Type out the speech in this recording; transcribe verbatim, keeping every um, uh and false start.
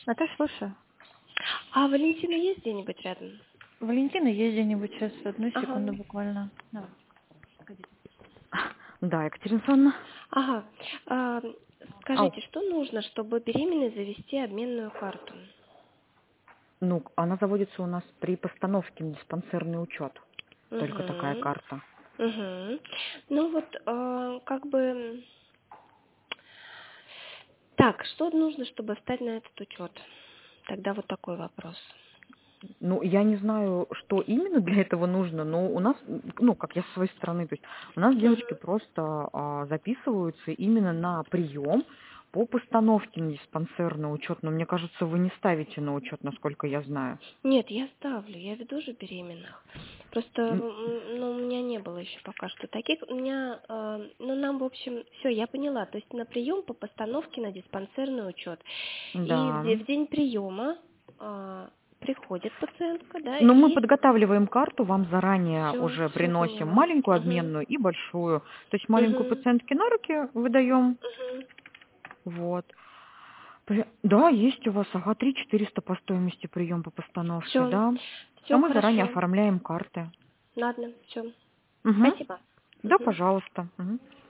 Наташ, слушаю. А Валентина есть где-нибудь рядом? Валентина, есть где-нибудь сейчас? Одну Ага. секунду буквально. Давай. Да, Екатерина Александровна. Ага. А, Ау. скажите, что нужно, чтобы беременной завести обменную карту? Ну, она заводится у нас при постановке на диспансерный учет. Только такая Угу. карта. Угу. Ну вот, а, как бы... Так, что нужно, чтобы встать на этот учет? Тогда вот такой вопрос. Ну, я не знаю, что именно для этого нужно, но у нас, ну, как я с своей стороны, то есть у нас Угу. девочки просто а, записываются именно на прием по постановке на диспансерный учет. Но мне кажется, вы не ставите на учет, насколько я знаю. Нет, я ставлю, я веду же беременных. Просто, М, м, ну, у меня не было еще пока что таких. У меня, э, ну, нам, в общем, все, я поняла. То есть на прием по постановке на диспансерный учет. И в, Да. де- в день приема э, приходит пациентка, да, Но мы и подготавливаем карту, вам заранее все, уже все приносим поняла. маленькую Угу, обменную и большую. То есть маленькую угу, пациентке на руки выдаем. угу. Вот. При- Да, есть у вас, ага, три четыреста по стоимости прием по постановке, Все, да. А все мы заранее хорошо. оформляем карты. Ладно, все. Угу. Спасибо. Да, Угу. пожалуйста. Мгм.